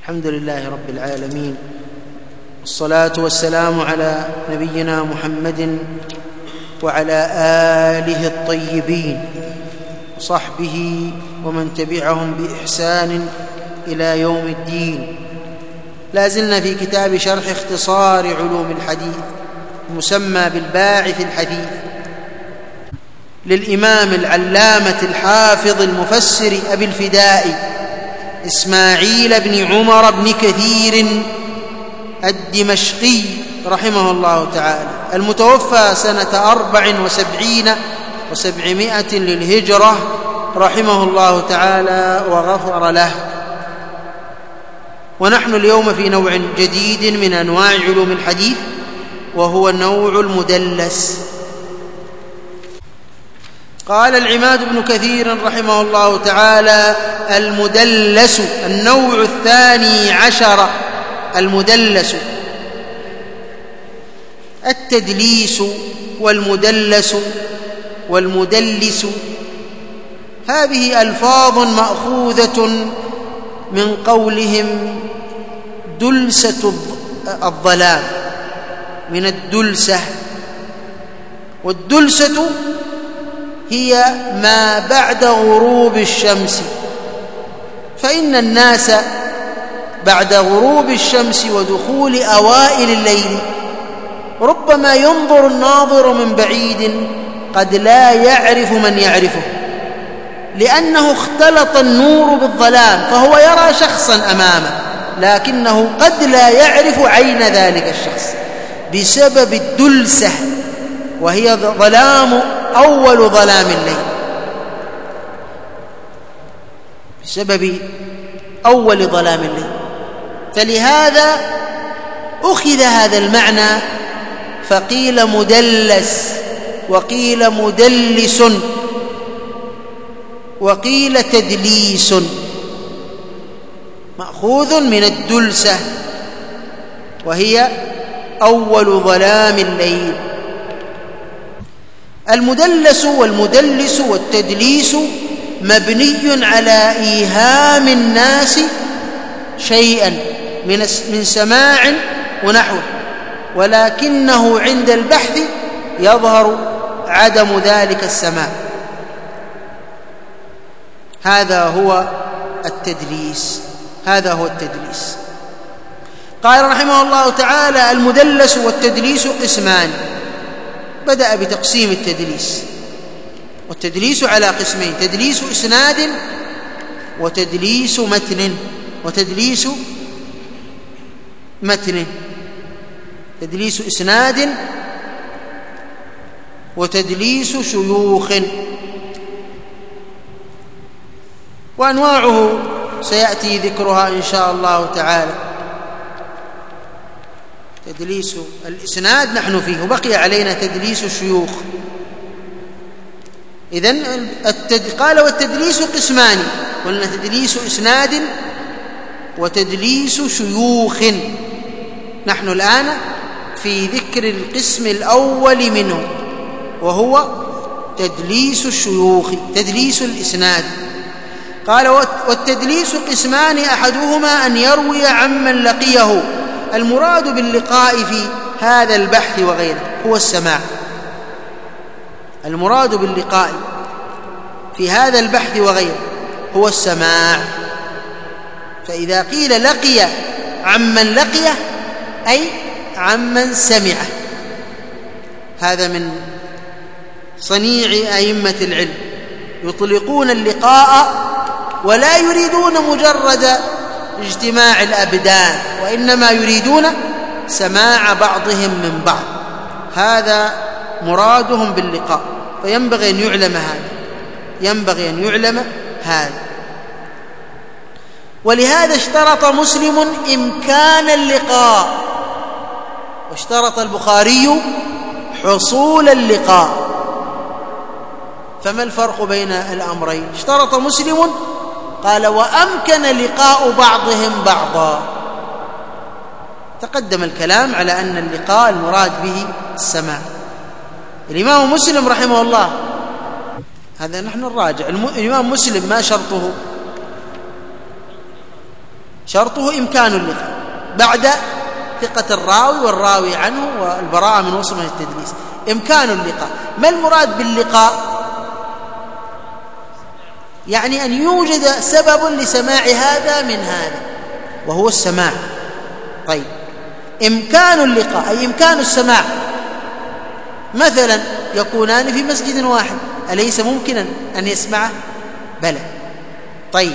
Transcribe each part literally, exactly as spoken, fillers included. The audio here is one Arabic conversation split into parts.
الحمد لله رب العالمين، والصلاة والسلام على نبينا محمد وعلى آله الطيبين وصحبه ومن تبعهم بإحسان إلى يوم الدين. لا زلنا في كتاب شرح اختصار علوم الحديث المسمى بالباعث الحديث للإمام العلامة الحافظ المفسر أبي الفداء إسماعيل بن عمر بن كثير الدمشقي رحمه الله تعالى، المتوفى سنة أربع وسبعين وسبعمائة للهجرة رحمه الله تعالى وغفر له. ونحن اليوم في نوع جديد من أنواع علوم الحديث، وهو النوع المدلس. قال العماد بن كثير رحمه الله تعالى: المدلس النوع الثاني عشر. المدلس التدليس والمدلس والمدلس، هذه ألفاظ مأخوذة من قولهم دلسة الظلام، من الدلسة. والدلسة هي ما بعد غروب الشمس، فإن الناس بعد غروب الشمس ودخول أوائل الليل ربما ينظر الناظر من بعيد قد لا يعرف من يعرفه، لأنه اختلط النور بالظلام، فهو يرى شخصا أمامه لكنه قد لا يعرف عين ذلك الشخص بسبب الدلسة، وهي ظلام أول ظلام الليل، بسبب أول ظلام الليل. فلهذا أخذ هذا المعنى فقيل مدلس، وقيل مدلس، وقيل تدليس، مأخوذ من الدلسة وهي أول ظلام الليل. المدلس والمدلس والتدليس مبني على إيهام الناس شيئا من سماع ونحوه، ولكنه عند البحث يظهر عدم ذلك السماع. هذا هو التدليس، هذا هو التدليس. قال رحمه الله تعالى: المدلس والتدليس قسمان. بدأ بتقسيم التدليس، والتدليس على قسمين: تدليس إسناد وتدليس متن. وتدليس متن تدليس إسناد وتدليس شيوخ، وأنواعه سيأتي ذكرها إن شاء الله تعالى. تدليس الإسناد نحن فيه، وبقي علينا تدليس الشيوخ. إذن التد... قال: والتدليس قسمان، قلنا تدليس إسناد وتدليس شيوخ. نحن الآن في ذكر القسم الأول منه، وهو تدليس الشيوخ، تدليس الإسناد. قال: والتدليس قسمان، أحدهما أن يروي عمن لقيه. المراد باللقاء في هذا البحث وغيره هو السماع. المراد باللقاء في هذا البحث وغيره هو السماع. فإذا قيل لقي عمن لقيه أي عمن سمعه. هذا من صنيع أئمة العلم، يطلقون اللقاء ولا يريدون مجرد اجتماع الأبدان، وإنما يريدون سماع بعضهم من بعض. هذا مرادهم باللقاء، فينبغي أن يعلم هذا، ينبغي أن يعلم هذا. ولهذا اشترط مسلم إمكان اللقاء، واشترط البخاري حصول اللقاء. فما الفرق بين الأمرين؟ اشترط مسلم، قال: وأمكن لقاء بعضهم بعضا. تقدم الكلام على أن اللقاء المراد به السماع. الإمام مسلم رحمه الله، هذا نحن الراجع، الإمام مسلم ما شرطه؟ شرطه إمكان اللقاء بعد ثقة الراوي والراوي عنه والبراءة من وصف من التدليس. إمكان اللقاء، ما المراد باللقاء؟ يعني أن يوجد سبب لسماع هذا من هذا وهو السماع. طيب، إمكان اللقاء أي إمكان السماع، مثلا يكونان في مسجد واحد، أليس ممكنا أن يسمعه؟ بلى. طيب،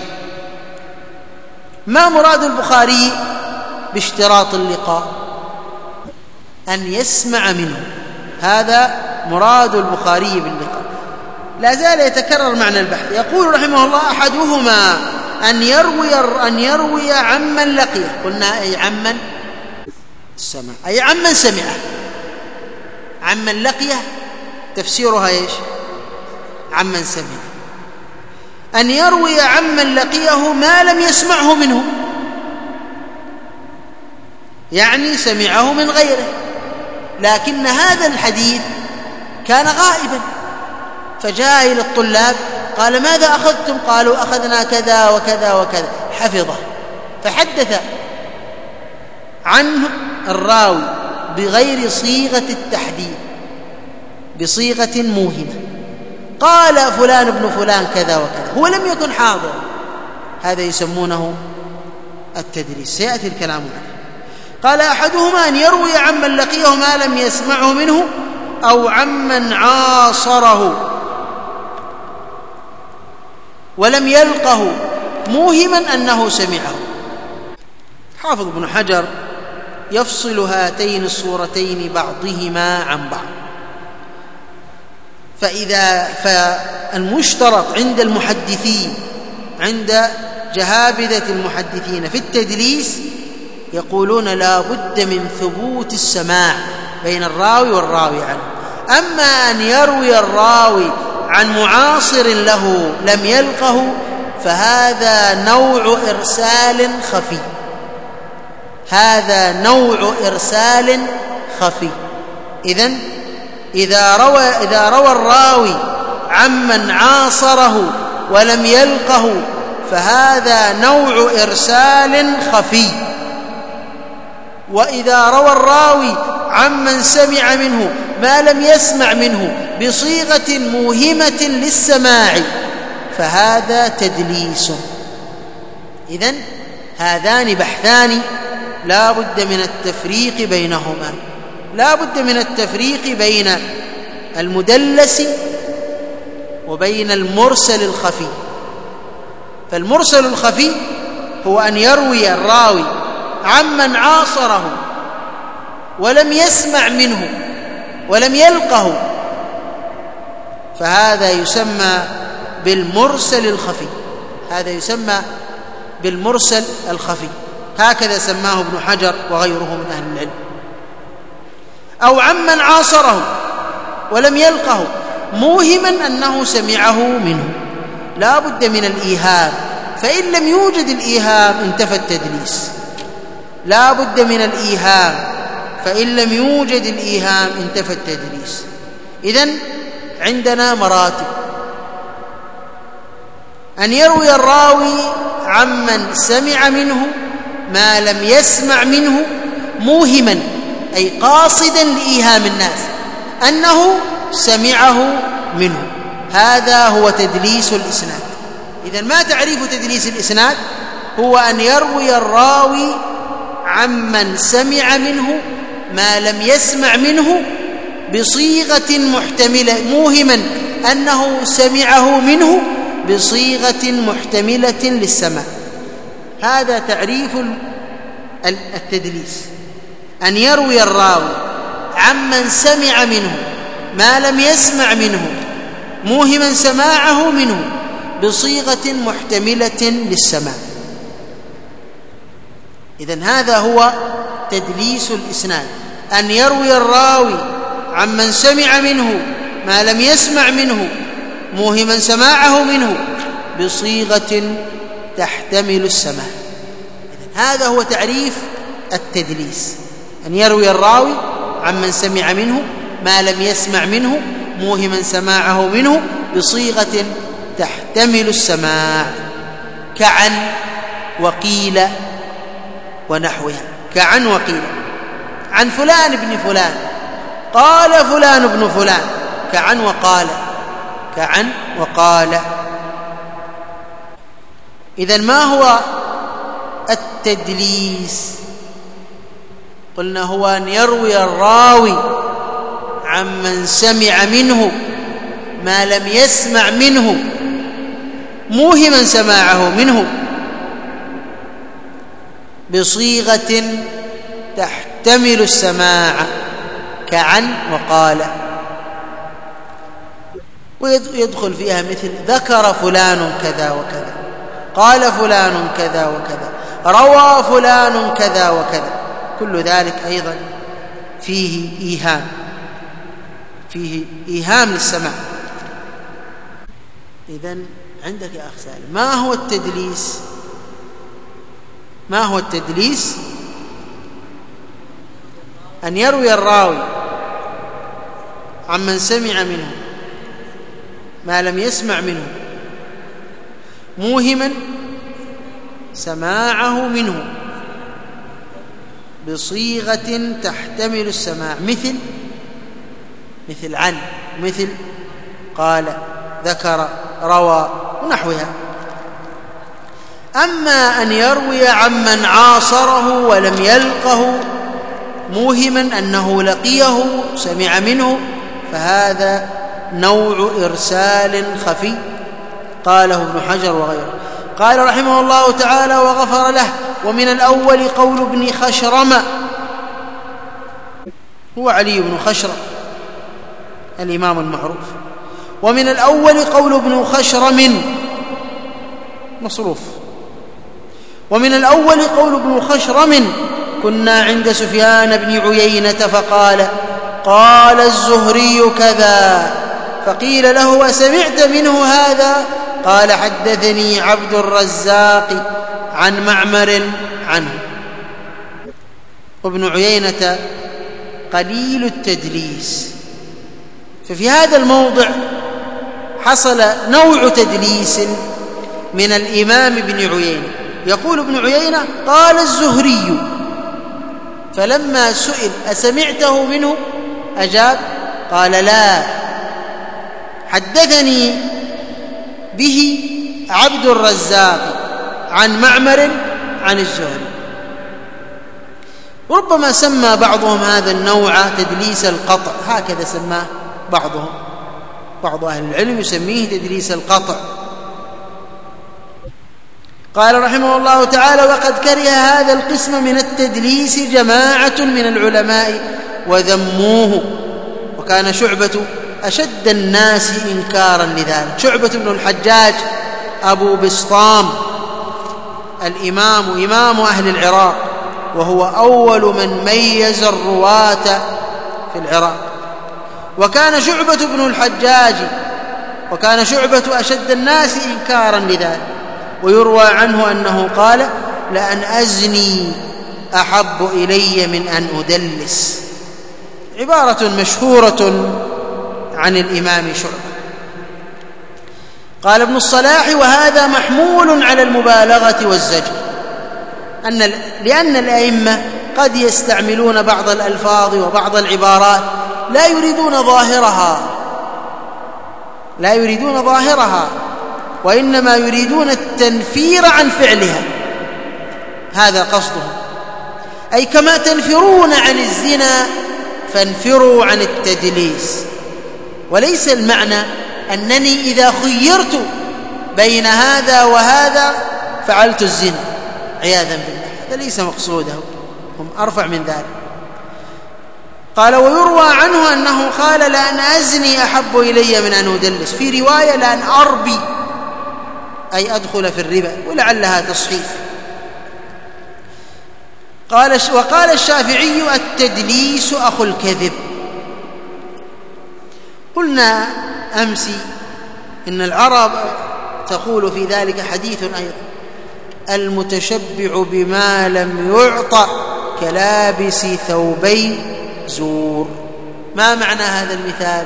ما مراد البخاري باشتراط اللقاء؟ أن يسمع منه، هذا مراد البخاري باللقاء. لا زال يتكرر معنى البحث. يقول رحمه الله: أحدهما أن يروي أن يروي عمن لقيه. قلنا أي عمن سمع، أي عمن سمعه. عمن لقيه تفسيرها إيش؟ عمن سمع. أن يروي عمن لقيه ما لم يسمعه منه، يعني سمعه من غيره، لكن هذا الحديث كان غائبا، فجاء إلى الطلاب قال: ماذا أخذتم؟ قالوا: أخذنا كذا وكذا وكذا، حفظه. فحدث عنه الراوي بغير صيغة التحديد، بصيغة موهمة، قال فلان ابن فلان كذا وكذا، هو لم يكن حاضر. هذا يسمونه التدليس، سيأتي الكلام عنه. قال: أحدهما أن يروي عمن لقيه ما لم يسمعه منه أو عمن عاصره ولم يلقه موهما أنه سمعه. حافظ ابن حجر يفصل هاتين الصورتين بعضهما عن بعض. فإذا فالمشترط عند المحدثين، عند جهابذة المحدثين في التدليس، يقولون لا بد من ثبوت السماع بين الراوي والراوي عنه. أما أن يروي الراوي عن معاصر له لم يلقه، فهذا نوع إرسال خفي، هذا نوع إرسال خفي. إذن إذا روى إذا روى الراوي عمن عاصره ولم يلقه، فهذا نوع إرسال خفي. وإذا روى الراوي عمن سمع منه ما لم يسمع منه بصيغة موهمة للسماع، فهذا تدليس. إذن هذان بحثان لا بد من التفريق بينهما، لا بد من التفريق بين المدلس وبين المرسل الخفي. فالمرسل الخفي هو أن يروي الراوي عمن عاصره ولم يسمع منه ولم يلقه، فهذا يسمى بالمرسل الخفي، هذا يسمى بالمرسل الخفي، هكذا سماه ابن حجر وغيره من أهل العلم. أو عمن عاصره ولم يلقه موهما أنه سمعه منه، لا بد من الإيهام، فإن لم يوجد الإيهام انتفى التدليس. لا بد من الإيهام، فإن لم يوجد الإيهام انتفى التدليس. إذن عندنا مراتب: أن يروي الراوي عمن سمع منه ما لم يسمع منه موهما، أي قاصدا لإيهام الناس أنه سمعه منه، هذا هو تدليس الإسناد. إذن ما تعريف تدليس الإسناد؟ هو أن يروي الراوي عمن سمع منه ما لم يسمع منه بصيغة محتملة، موهما أنه سمعه منه بصيغة محتملة للسماع. هذا تعريف التدليس: أن يروي الراوي عمن سمع منه ما لم يسمع منه موهما سماعه منه بصيغة محتملة للسماع. إذن هذا هو تدليس الإسناد: أن يروي الراوي عمن سمع منه ما لم يسمع منه موهما سماعه منه بصيغة تحتمل السماع. هذا هو تعريف التدليس: أن يروي الراوي عمن سمع منه ما لم يسمع منه موهما سماعه منه بصيغة تحتمل السماع، كعن وقيل ونحوها، كعن وقيل. عن فلان ابن فلان، قال فلان ابن فلان، كعن وقال، كعن وقال. إذن ما هو التدليس؟ قلنا هو أن يروي الراوي عمن سمع منه ما لم يسمع منه، موهما سماعه منه بصيغة تحتمل السماع، كعن وقال. ويدخل فيها مثل ذكر فلان كذا وكذا، قال فلان كذا وكذا، روى فلان كذا وكذا، كل ذلك أيضا فيه إيهام، فيه إيهام للسماع. إذن عندك يا أخ سالم، ما هو التدليس؟ ما هو التدليس؟ أن يروي الراوي عمن سمع منه ما لم يسمع منه، موهما سماعه منه بصيغة تحتمل السماع، مثل مثل عن، مثل قال، ذكر، روى ونحوها. أما أن يروي عمن عاصره ولم يلقه، موهما أنه لقيه سمع منه، فهذا نوع إرسال خفي، قاله ابن حجر وغيره. قال رحمه الله تعالى وغفر له: ومن الأول قول ابن خشرم، هو علي بن خشرم الإمام المعروف. ومن الأول قول ابن خشرم مصروف. ومن الأول قول ابن خشرم: كنا عند سفيان بن عيينة فقال: قال الزهري كذا، فقيل له: أسمعت منه هذا؟ قال: حدثني عبد الرزاق عن معمر عنه. وابن عيينة قليل التدليس، ففي هذا الموضع حصل نوع تدليس من الإمام ابن عيينة. يقول ابن عيينة: قال الزهري، فلما سئل: أسمعته منه؟ أجاب: قال: لا، حدثني به عبد الرزاق عن معمر عن الزهري. وربما سمى بعضهم هذا النوع تدليس القطع، هكذا سماه بعضهم، بعض أهل العلم يسميه تدليس القطع. قال رحمه الله تعالى: وقد كره هذا القسم من التدليس جماعة من العلماء وذموه، وكان شعبة أشد الناس إنكارا لذلك. شعبة بن الحجاج أبو بسطام الإمام، إمام أهل العراق، وهو أول من ميز الرواة في العراق. وكان شعبة بن الحجاج وكان شعبة أشد الناس إنكارا لذلك. ويروى عنه أنه قال: لأن أزني أحب إلي من أن أدلس، عبارة مشهورة عن الإمام شعبة. قال ابن الصلاح: وهذا محمول على المبالغة والزجر، أن لأن الأئمة قد يستعملون بعض الألفاظ وبعض العبارات لا يريدون ظاهرها لا يريدون ظاهرها وإنما يريدون التنفير عن فعلها، هذا قصدهم. أي كما تنفرون عن الزنا فانفروا عن التدليس. وليس المعنى أنني إذا خيرت بين هذا وهذا فعلت الزنا عياذا بالله، هذا ليس مقصوده، هم أرفع من ذلك. قال: ويروى عنه أنه قال: لأن أزني أحب إلي من أن أدلس، في رواية لأن أربي، أي أدخل في الربا، ولعلها تصحيف. قال وقال الشافعي: التدليس أخو الكذب. قلنا أمس إن العرب تقول في ذلك حديث أيضا: المتشبع بما لم يعطى كلابس ثوبي زور. ما معنى هذا المثال؟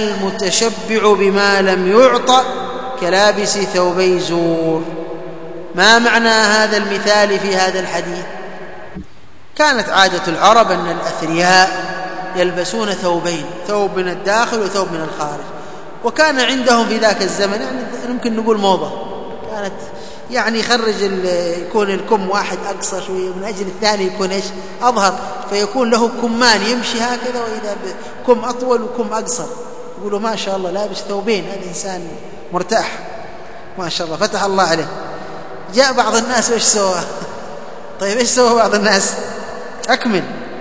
المتشبع بما لم يعطى كلابس ثوبي زور، ما معنى هذا المثال في هذا الحديث؟ كانت عادة العرب أن الأثرياء يلبسون ثوبين، ثوب من الداخل وثوب من الخارج، وكان عندهم في ذاك الزمن يعني يمكن نقول موضة، كانت يعني يخرج يكون الكم واحد أقصر شوية من أجل الثاني يكون إيش أظهر، فيكون له كمان يمشي هكذا، وإذا كم أطول وكم أقصر يقولوا ما شاء الله لابس ثوبين، هذا إنسان مرتاح ما شاء الله فتح الله عليه. جاء بعض الناس وإيش سوى؟ طيب إيش سوى بعض الناس؟ أكمل.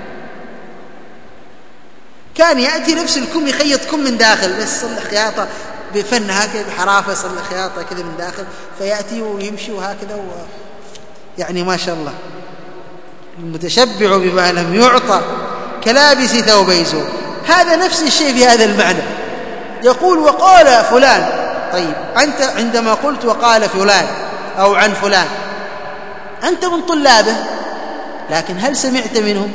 كان يأتي نفس الكم يخيط كم من داخل، بس يصلح خياطة بفن هكذا بحرافة، يصلح خياطة كذا من داخل، فيأتي ويمشي وهكذا و... يعني ما شاء الله المتشبع بما لم يعطى كلابس ثوبي زور. هذا نفس الشيء في هذا المعنى. يقول وقال فلان، طيب أنت عندما قلت وقال فلان أو عن فلان أنت من طلابه، لكن هل سمعت منه؟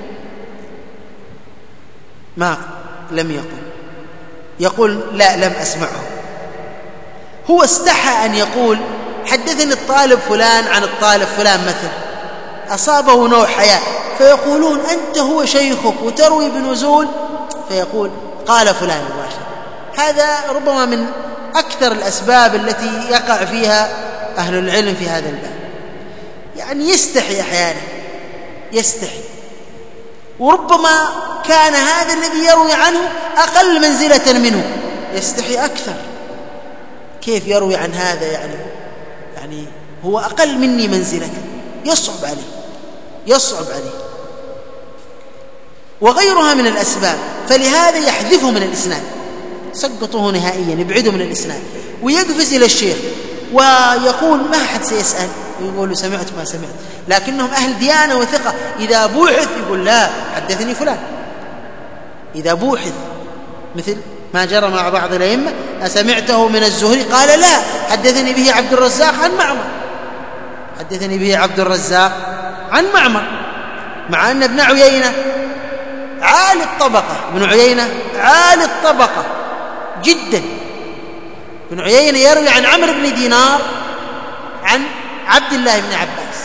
ما لم يقل. يقول لا لم أسمعه. هو استحى أن يقول حدثني الطالب فلان عن الطالب فلان مثل، أصابه نوع حياء، فيقولون أنت هو شيخك وتروي بنزول، فيقول قال فلان مباشرة. هذا ربما من أكثر الأسباب التي يقع فيها أهل العلم في هذا الباب، يعني يستحي أحيانا، يستحي، وربما كان هذا الذي يروي عنه أقل منزلة منه، يستحي أكثر. كيف يروي عن هذا؟ يعني يعني هو أقل مني منزلة، يصعب عليه يصعب عليه وغيرها من الأسباب. فلهذا يحذفه من الإسناد، سقطه نهائيا، يبعده من الإسناد، ويقفز إلى الشيخ ويقول ما حد سيسأل، يقول له سمعت ما سمعت، لكنهم أهل ديانة وثقة. إذا بوحث يقول لا حدثني فلان، إذا بوحث، مثل ما جرى مع بعض الأئمة أسمعته من الزهري؟ قال لا حدثني به عبد الرزاق عن معمر، حدثني به عبد الرزاق عن معمر، مع أن ابن عيينة عالي الطبقة، ابن عيينة عالي الطبقة جدا. ابن عيينة يروي عن عمرو بن دينار عن عبد الله بن عباس،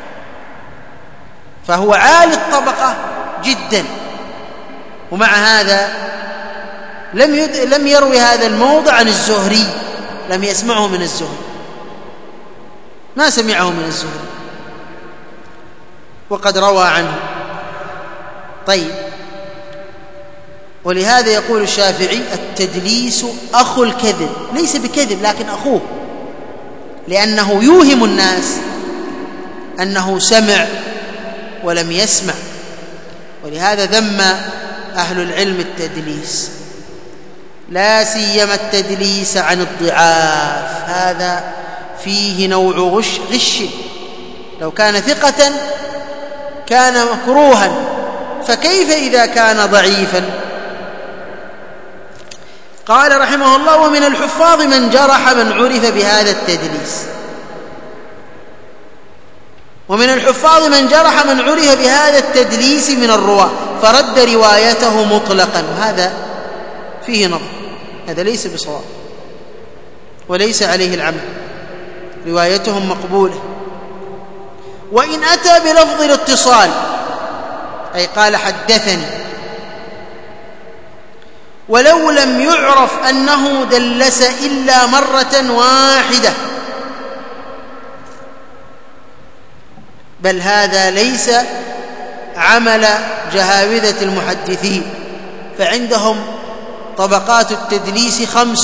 فهو عالي الطبقة جدا، ومع هذا لم يد... لم يروي هذا الموضع عن الزهري، لم يسمعه من الزهري، ما سمعه من الزهري، وقد روى عنه. طيب، ولهذا يقول الشافعي التدليس أخو الكذب، ليس بكذب لكن أخوه، لأنه يوهم الناس أنه سمع ولم يسمع. ولهذا ذم أهل العلم التدليس، لا سيما التدليس عن الضعاف، هذا فيه نوع غش, غش لو كان ثقة كان مكروها، فكيف إذا كان ضعيفا؟ قال رحمه الله ومن الحفاظ من جرح من عرف بهذا التدليس، ومن الحفاظ من جرح من عرف بهذا التدليس من الرواة فرد روايته مطلقا. هذا فيه نظر، هذا ليس بصواب وليس عليه العمل، روايتهم مقبولة. وإن أتى بلفظ الاتصال أي قال حدثني، ولو لم يعرف أنه دلس إلا مرة واحدة، بل هذا ليس عمل جهاوذة المحدثين، فعندهم طبقات التدليس خمس،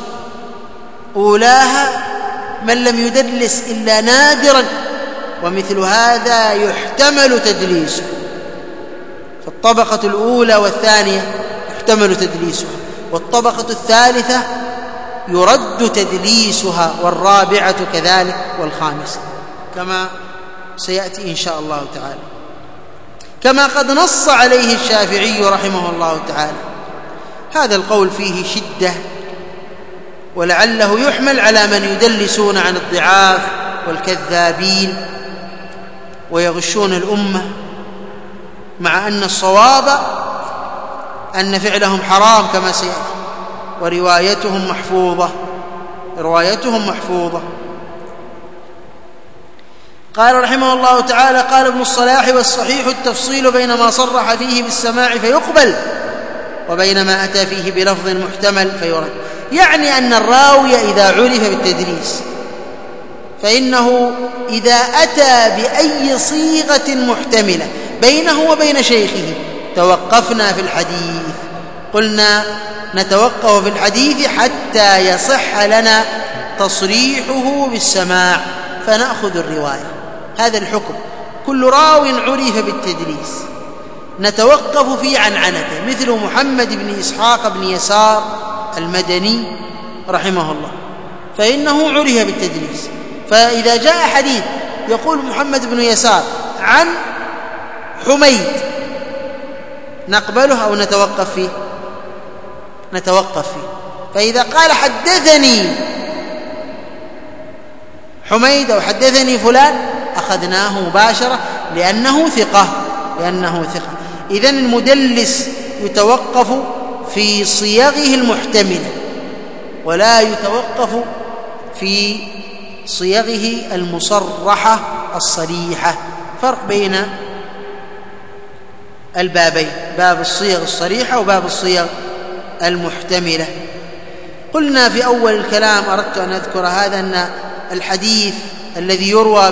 أولاها من لم يدلس إلا نادرا، ومثل هذا يحتمل تدليسه، فالطبقة الأولى والثانية يحتمل تدليسها، والطبقة الثالثة يرد تدليسها، والرابعة كذلك، والخامسة كما سيأتي إن شاء الله تعالى، كما قد نص عليه الشافعي رحمه الله تعالى. هذا القول فيه شدة، ولعله يحمل على من يدلسون عن الضعاف والكذابين ويغشون الأمة، مع أن الصواب أن فعلهم حرام كما سيأتي، وروايتهم محفوظة روايتهم محفوظة قال رحمه الله تعالى: قال ابن الصلاح: والصحيح التفصيل بين ما صرح فيه بالسماع فيقبل وبين ما أتى فيه بلفظ محتمل فيرد. يعني أن الراوي إذا عرف بالتدليس فإنه إذا أتى بأي صيغة محتملة بينه وبين شيخه توقفنا في الحديث، قلنا نتوقف في الحديث حتى يصح لنا تصريحه بالسماع فنأخذ الرواية. هذا الحكم. كل راو عرف بالتدليس نتوقف في عنعنته، مثل محمد بن إسحاق بن يسار المدني رحمه الله، فإنه عرف بالتدليس. فإذا جاء حديث يقول محمد بن يسار عن حميد نقبله أو نتوقف فيه؟ نتوقف فيه. فإذا قال حدثني حميد أو حدثني فلان أخذناه مباشرة لأنه ثقة لأنه ثقة. إذن المدلس يتوقف في صيغه المحتملة ولا يتوقف في صيغه المصرحة الصريحة. فرق بين البابين، باب الصيغ الصريحة وباب الصيغ المحتملة. قلنا في أول الكلام، أردت أن أذكر هذا، أن الحديث الذي يروى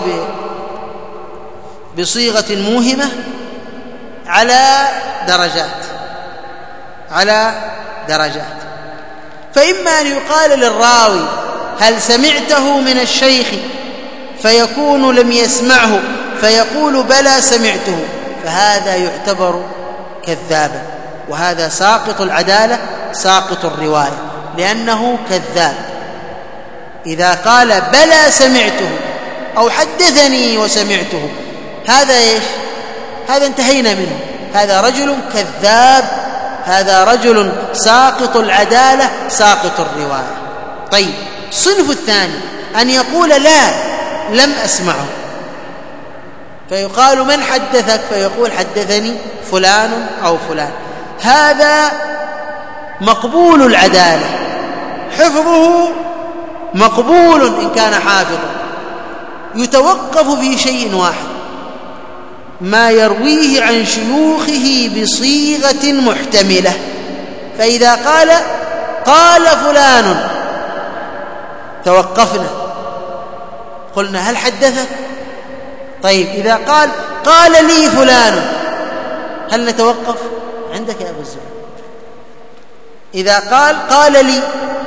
بصيغة موهمة على درجات على درجات فإما أن يقال للراوي: هل سمعته من الشيخ؟ فيكون لم يسمعه فيقول: بلى سمعته، فهذا يعتبر كذابا، وهذا ساقط العدالة ساقط الرواية، لأنه كذاب. إذا قال بلى سمعته أو حدثني وسمعته، هذا إيش؟ هذا انتهينا منه، هذا رجل كذاب، هذا رجل ساقط العدالة ساقط الرواية. طيب، الصنف الثاني أن يقول: لا لم أسمعه، فيقال: من حدثك؟ فيقول: حدثني فلان أو فلان. هذا مقبول العدالة، حفظه مقبول إن كان حافظا، يتوقف في شيء واحد: ما يرويه عن شيوخه بصيغة محتملة. فإذا قال قال فلان توقفنا، قلنا: هل حدثك؟ طيب، إذا قال قال لي فلان، هل نتوقف؟ عندك يا أبو الزبير. إذا قال قال لي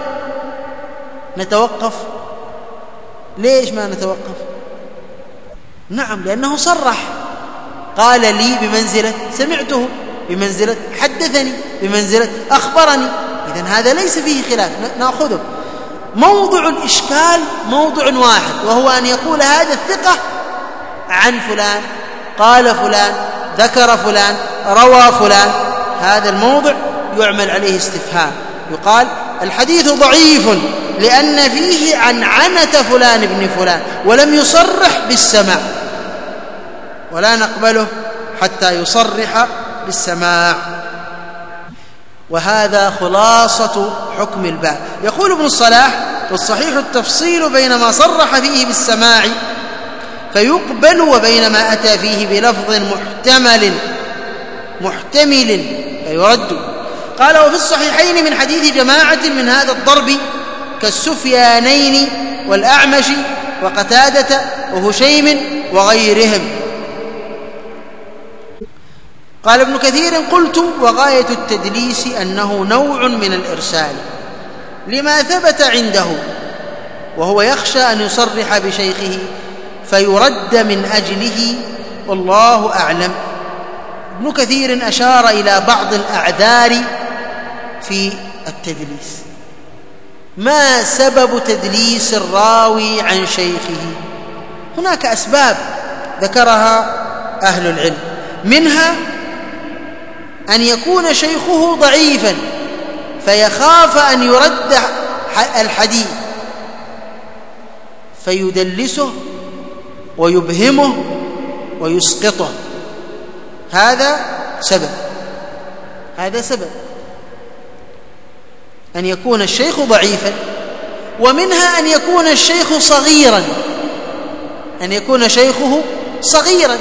نتوقف؟ ليش ما نتوقف؟ نعم، لأنه صرح. قال لي بمنزلة سمعته، بمنزلة حدثني، بمنزلة أخبرني. إذن هذا ليس فيه خلاف، نأخذه. موضع الإشكال موضع واحد، وهو أن يقول هذا الثقة عن فلان، قال فلان، ذكر فلان، روى فلان. هذا الموضع يعمل عليه استفهام، يقال: الحديث ضعيف لأن فيه عنعنة فلان ابن فلان، ولم يصرح بالسماع، ولا نقبله حتى يصرح بالسماع. وهذا خلاصة حكم الباب. يقول ابن الصلاح: والصحيح التفصيل بين ما صرح فيه بالسماع فيقبل وبين ما أتى فيه بلفظ محتمل محتمل فيرد. قال: وفي الصحيحين من حديث جماعة من هذا الضرب كالسفيانين والأعمش وقتادة وهشيم وغيرهم. قال ابن كثير: قلت: وغاية التدليس أنه نوع من الإرسال لما ثبت عنده، وهو يخشى أن يصرح بشيخه فيرد من أجله، والله أعلم. ابن كثير أشار إلى بعض الأعذار في التدليس. ما سبب تدليس الراوي عن شيخه؟ هناك أسباب ذكرها أهل العلم، منها أن يكون شيخه ضعيفا فيخاف أن يرد الحديث فيدلسه ويبهمه ويسقطه. هذا سبب هذا سبب أن يكون الشيخ ضعيفا. ومنها أن يكون الشيخ صغيرا أن يكون شيخه صغيرا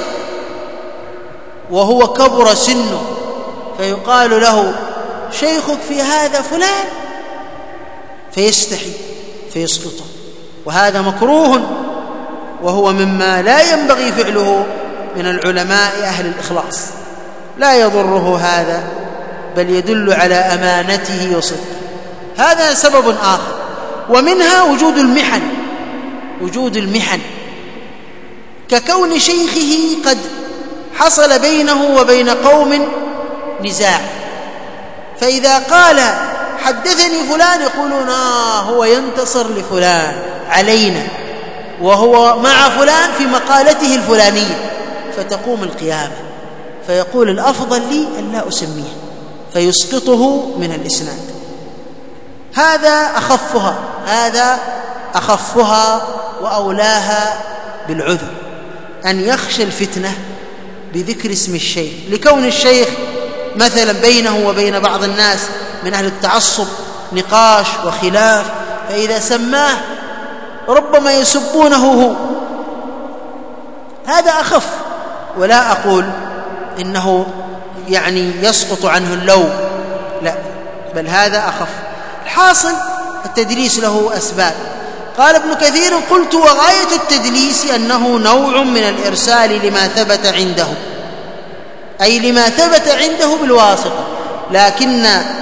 وهو كبر سنه فيقال له شيخك في هذا فلان فيستحي فيسقطه، وهذا مكروه وهو مما لا ينبغي فعله من العلماء أهل الإخلاص، لا يضره هذا بل يدل على أمانته وصدقه. هذا سبب آخر. ومنها وجود المحن، وجود المحن ككون شيخه قد حصل بينه وبين قوم نزاع، فإذا قال حدثني فلان يقولون آه هو ينتصر لفلان علينا وهو مع فلان في مقالته الفلانية، فتقوم القيامة فيقول الأفضل لي أن لا أسميه فيسقطه من الإسناد. هذا أخفها، هذا أخفها وأولاها بالعذر، أن يخشى الفتنة بذكر اسم الشيخ، لكون الشيخ مثلا بينه وبين بعض الناس من أهل التعصب نقاش وخلاف، فإذا سماه ربما يسبونه هو، هذا أخف. ولا أقول إنه يعني يسقط عنه اللوم، لا، بل هذا أخف. الحاصل التدليس له أسباب. قال ابن كثير قلت وغاية التدليس أنه نوع من الإرسال لما ثبت عنده، أي لما ثبت عنده بالواسطة، لكن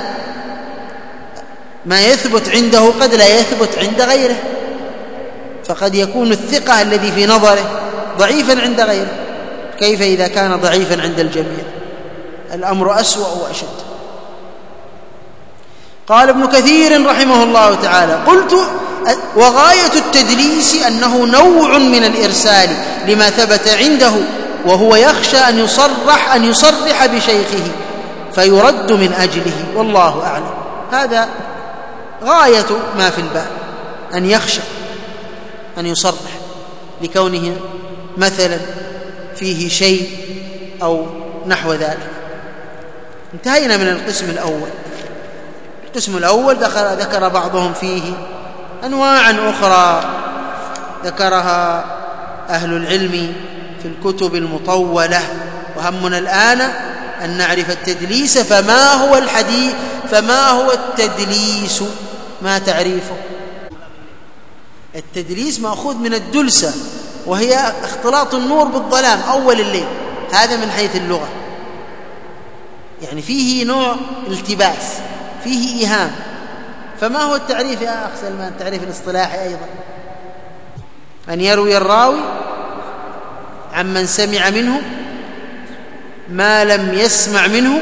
ما يثبت عنده قد لا يثبت عند غيره، فقد يكون الثقة الذي في نظره ضعيفا عند غيره، كيف إذا كان ضعيفا عند الجميع؟ الأمر أسوأ وأشد. قال ابن كثير رحمه الله تعالى قلت وغاية التدليس أنه نوع من الإرسال لما ثبت عنده، وهو يخشى أن يصرح أن يصرح بشيخه فيرد من أجله، والله أعلم. هذا غاية ما في الباب، أن يخشى أن يصرح لكونه مثلا فيه شيء أو نحو ذلك. انتهينا من القسم الأول. القسم الأول ذكر, ذكر بعضهم فيه أنواعا أخرى ذكرها أهل العلم في الكتب المطولة، وهمنا الآن أن نعرف التدليس. فما هو الحديث فما هو التدليس؟ ما تعريفه؟ التدليس مأخوذ من الدلسة، وهي اختلاط النور بالظلام أول الليل، هذا من حيث اللغة، يعني فيه نوع التباس، فيه إيهام. فما هو التعريف يا أخ سلمان؟ التعريف الاصطلاحي أيضا أن يروي الراوي عمن سمع منه ما لم يسمع منه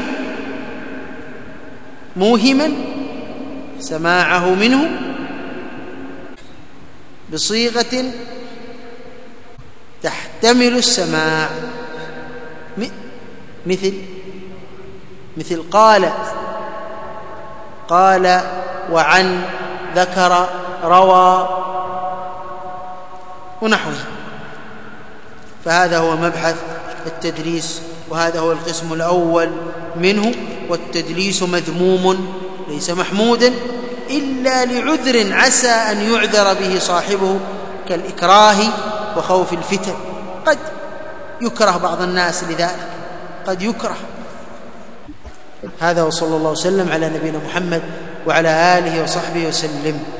موهما سماعه منه بصيغة تحتمل السماع، مثل مثل قال قال وعن ذكر روى ونحوه. فهذا هو مبحث التدليس، وهذا هو القسم الأول منه. والتدليس مذموم ليس محمودا إلا لعذر عسى أن يعذر به صاحبه كالإكراه وخوف الفتن. قد يكره بعض الناس لذلك، قد يكره. هذا وصلى الله وسلم على نبينا محمد وعلى آله وصحبه وسلم.